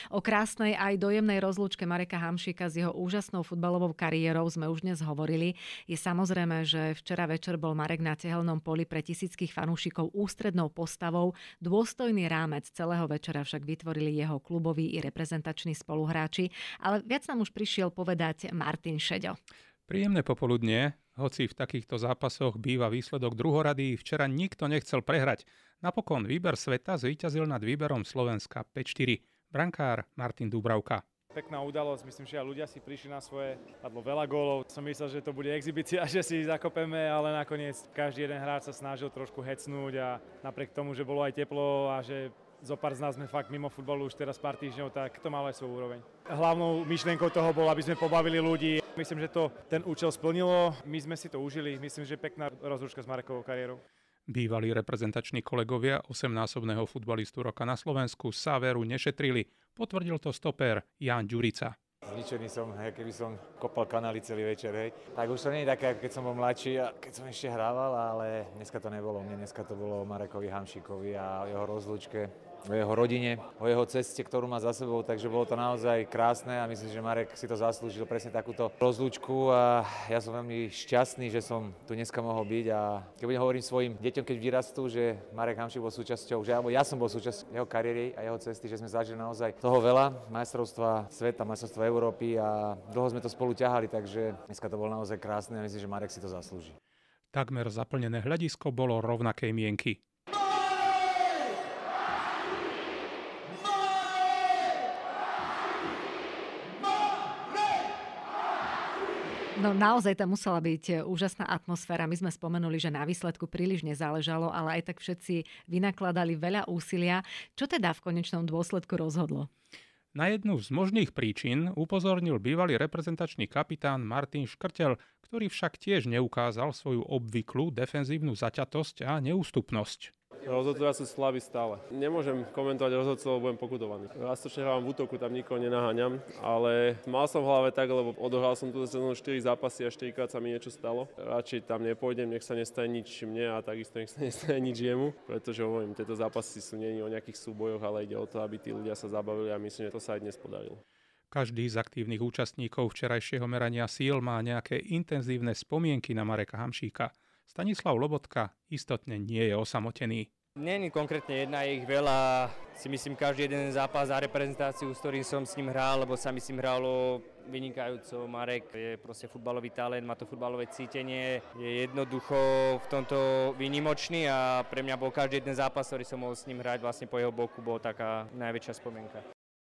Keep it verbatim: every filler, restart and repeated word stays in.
O krásnej aj dojemnej rozlúčke Mareka Hamšíka s jeho úžasnou futbalovou kariérou sme už dnes hovorili. Je samozrejme, že včera večer bol Marek na tehelnom poli pre tisíckych fanúšikov ústrednou postavou. Dôstojný rámec celého večera však vytvorili jeho kluboví i reprezentační spoluhráči. Ale viac nám už prišiel povedať Martin Šeďo. Príjemné popoludnie, hoci v takýchto zápasoch býva výsledok druhorady, včera nikto nechcel prehrať. Napokon výber sveta zvíťazil nad výberom Slovenska päť štyri. Brankár Martin Dúbravka. Pekná udalosť, myslím, že aj ľudia si prišli na svoje, padlo veľa gólov. Som myslel, že to bude exhibícia, že si zakopeme, ale nakoniec každý jeden hráč sa snažil trošku hecnúť a napriek tomu, že bolo aj teplo a že zo pár z nás sme fakt mimo futbalu už teraz pár týždňov, tak to malo aj svoju úroveň. Hlavnou myšlienkou toho bolo, aby sme pobavili ľudí. Myslím, že to ten účel splnilo, my sme si to užili, myslím, že pekná rozlúčka s Marekovou kariérou. Bývalí reprezentační kolegovia osemnásobného futbalistu roka na Slovensku sa veru nešetrili. Potvrdil to stoper Ján Ďurica. Zničený som, hej, keby som kopal kanály celý večer, hej. Tak už to nie je také, ako keď som bol mladší a keď som ešte hrával, ale dneska to nebolo mne, dneska to bolo o Marekovi Hamšíkovi a o jeho rozlúčke, o jeho rodine, o jeho ceste, ktorú má za sebou, takže bolo to naozaj krásne a myslím, že Marek si to zaslúžil presne takúto rozlúčku a ja som veľmi šťastný, že som tu dneska mohol byť a keď budem hovoriť svojim deťom, keď vyrastú, že Marek Hamšík bol súčasťou, že alebo ja som bol súčasťou jeho kariéry a jeho cesty, že sme zažili naozaj toho veľa, majstrovstva sveta, majstrovstva Európy a dlho sme to spolu ťahali, takže dneska to bolo naozaj krásne a myslím, že Marek si to zaslúži. Takmer zaplnené hľadisko bolo rovnakej mienky. No naozaj tam musela byť úžasná atmosféra. My sme spomenuli, že na výsledku príliš nezáležalo, ale aj tak všetci vynakladali veľa úsilia. Čo teda v konečnom dôsledku rozhodlo? Na jednu z možných príčin upozornil bývalý reprezentačný kapitán Martin Škrtel, ktorý však tiež neukázal svoju obvyklú defenzívnu zaťatosť a neústupnosť. Rozhodcovia sú slabí stále. Nemôžem komentovať rozhodcov, lebo budem pokutovaný. Rastočne hrávam v útoku, tam nikoho nenaháňam, ale mal som v hlave tak, lebo odohral som tu sezónu štyri zápasy a štyrikrát sa mi niečo stalo. Radšej tam nepôjdem, nech sa nestane nič mne a takisto nech sa nestane nič jemu, pretože hovorím, tieto zápasy sú nie o nejakých súbojoch, ale ide o to, aby tí ľudia sa zabavili a myslím, že to sa aj dnes podarilo. Každý z aktívnych účastníkov včerajšieho merania síl má nejaké intenzívne spomienky na Mareka Hamšíka. Stanislav Lobotka istotne nie je osamotený. Nie je konkrétne jedna, je ich veľa. Si myslím, každý jeden zápas za reprezentáciu, s ktorým som s ním hral, lebo sa mi s ním hralo vynikajúco. Marek je proste futbalový talent, má to futbalové cítenie, je jednoducho v tomto výnimočný a pre mňa bol každý jeden zápas, ktorý som mohol s ním hrať vlastne po jeho boku, bol taká najväčšia spomienka.